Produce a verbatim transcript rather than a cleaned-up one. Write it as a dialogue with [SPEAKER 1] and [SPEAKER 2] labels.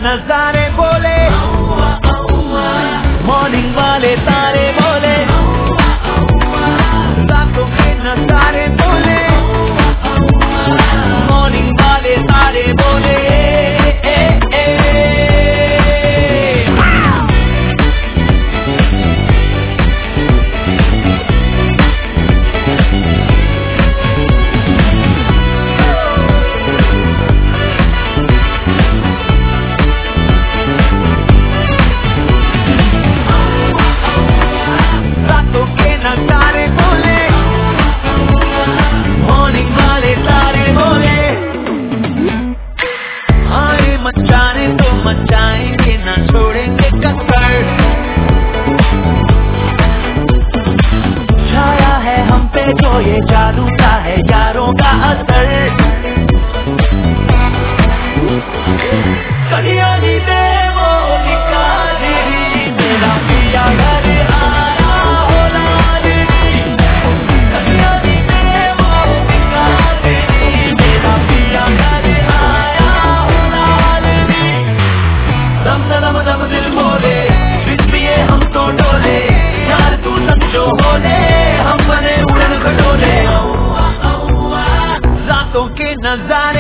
[SPEAKER 1] नजारे बोले, मॉर्निंग वाले तारे बोले, रातों के नजारे बोले, मॉर्निंग वाले तारे बोले। ए, ए, मचाने तो मचाएंगे ना छोड़ेंगे कसर, छाया है हम पे जो ये जादू का है यारों का असर। कलियां दी दे वो निकाली, मेरा पिया घर आया हो लाली, कलियां दी दे वो निकाली, मेरा पिया घर दम दम दम दिल बोले, बिच पिए हम तो डोले, यार तू समझो होले, हम बने उड़न खटोले। रातों के नजारे